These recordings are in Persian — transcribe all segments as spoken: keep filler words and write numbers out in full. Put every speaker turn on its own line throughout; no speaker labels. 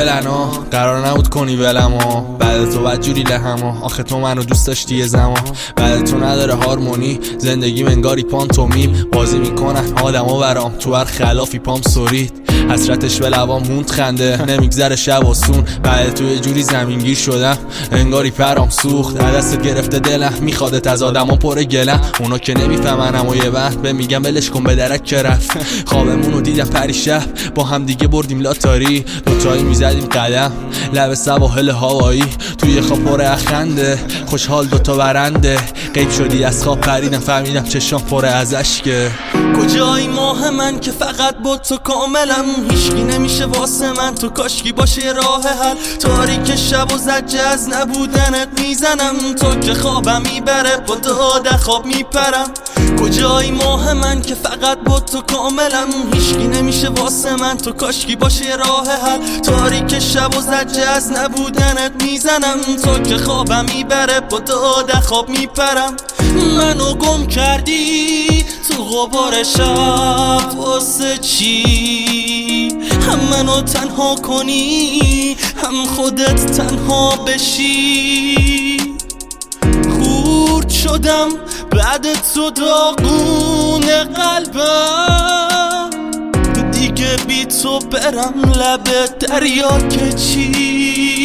بلنا قرار نبود کنی ولما بعد تو بدجوری لهما آخه تو منو دوست داشتی یه زمان بعد تو نداره هارمونی زندگی منگاری پانتومیم بازی میکنن آدما برام تو هر خلافی پام سورید حسرتش به لبام موند خنده نمیگذره شب و سون بعد تو یه جوری زمینگیر شدم انگاری پرام سوخت دست گرفته دلم میخوادت از آدما پر گلم اونا که نمیفهمنم و یه وقت به میگم ولش کن به درک که رفت خوابمونو دیدم پریشب با هم دیگه بردیم لاتاری دوتایی میزدیم قدم لب سواحل هوایی توی خواب پر اخنده خوشحال دوتا برنده غیب شدی از خواب پریدم فهمیدم چشام پر از اشکه
کجایی ماه من که فقط با تو کاملم هیچکی نمیشه واسه من تو کاشکی باشه راه حل تاریک شب و زجه از نبودنت میزنم تو که خوابم میبره با داده خواب میپرم کجایی ماه من که فقط با تو کاملم هیچکی نمیشه واسه من تو کاشکی باشه راه حل تاریک شب و زجه از نبودنت میزنم تو که خوابم میبره با داده خواب میپرم منو گم کردی تو غبار شب واسه چی هم منو تنها کنی هم خودت تنها بشی خورد شدم بعد تو داغون قلبم دیگه بی تو برم لب دریا که چی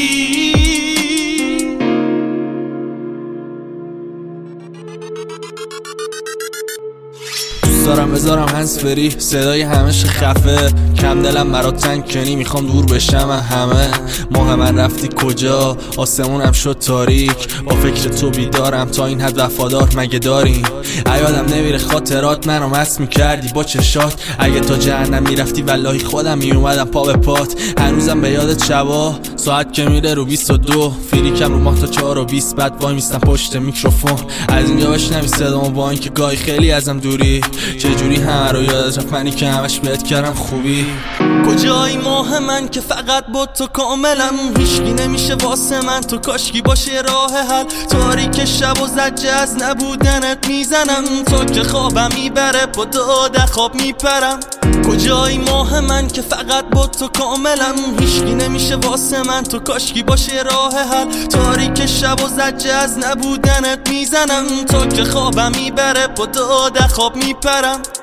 دارم بذارم هنس فری صدای همش خفه کم دلم برات تنگ کنی میخوام دور بشم همه ماه من رفتی کجا آسمونم شد تاریک با فکر تو بیدارم تا این حد وفادار مگه داریم یادم نمیره خاطرات منو مست میکردی با چشات اگه تا جهنم میرفتی والله خودم میومدم پا به پات هنوزم به یادت شبا ساعت که میره رو بیست و دو فیلیکم رو ماه تا چهار و بیست بعد وای میستم پشت میکروفون از اینجا بشنوی صدامو با اینکه گاهی خیلی ازم دوری چجوری همه رو یادت رفت منی که همش بهت کردم خوبی
کجایی ماه من که فقط با تو کاملم هیچکی نمیشه واسه من تو کاشکی باشه راه حل تاریک شب و زجه از نبودنت میزنم تو که خوابم میبره با داده خواب میپرم کجایی ماه من که فقط با تو کاملم هیچکی نمیشه واسه من تو کاشکی باشه راه حل تاریک شب و زجه از نبودنت میزنم تو که خوابم میبره با داده خواب میپرم